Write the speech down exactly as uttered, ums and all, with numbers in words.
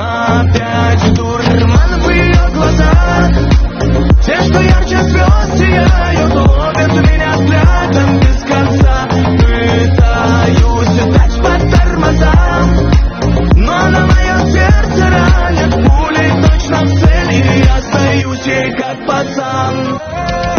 опять дурман в ее глазах. Те, что ярче звезд сияют, ловят меня взглядом без конца. Пытаюсь дать по тормозам, но на мое сердце ранят пулей точно в цель, и я остаюсь ей как пацан.